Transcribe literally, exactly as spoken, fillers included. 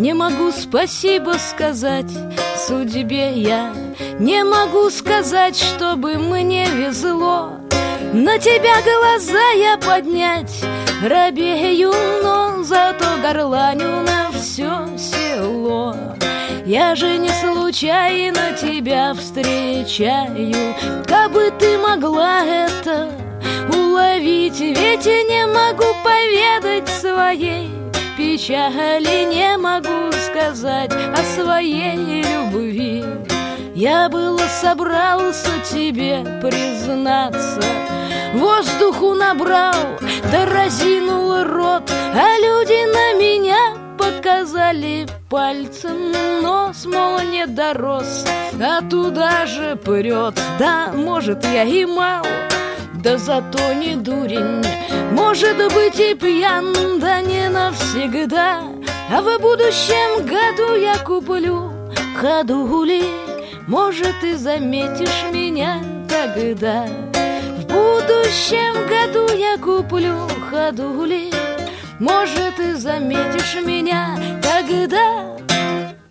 не могу спасибо сказать судьбе я, не могу сказать, чтобы мне везло. На тебя глаза я поднять робею, но зато горланю на все село. Я же не случайно тебя встречаю, кабы ты могла это уловить. Ведь не могу поведать своей печали, не могу сказать о своей любви. Я было собрался тебе признаться, воздуху набрал, да разинул рот, а люди на меня показали пальцем нос, мол, не дорос, а туда же прет. Да, может, я и мал, да зато не дурень, может быть, и пьян, да не навсегда. А в будущем году я куплю ходули, может, ты заметишь меня тогда. В будущем году я куплю ходули, может, ты заметишь меня тогда.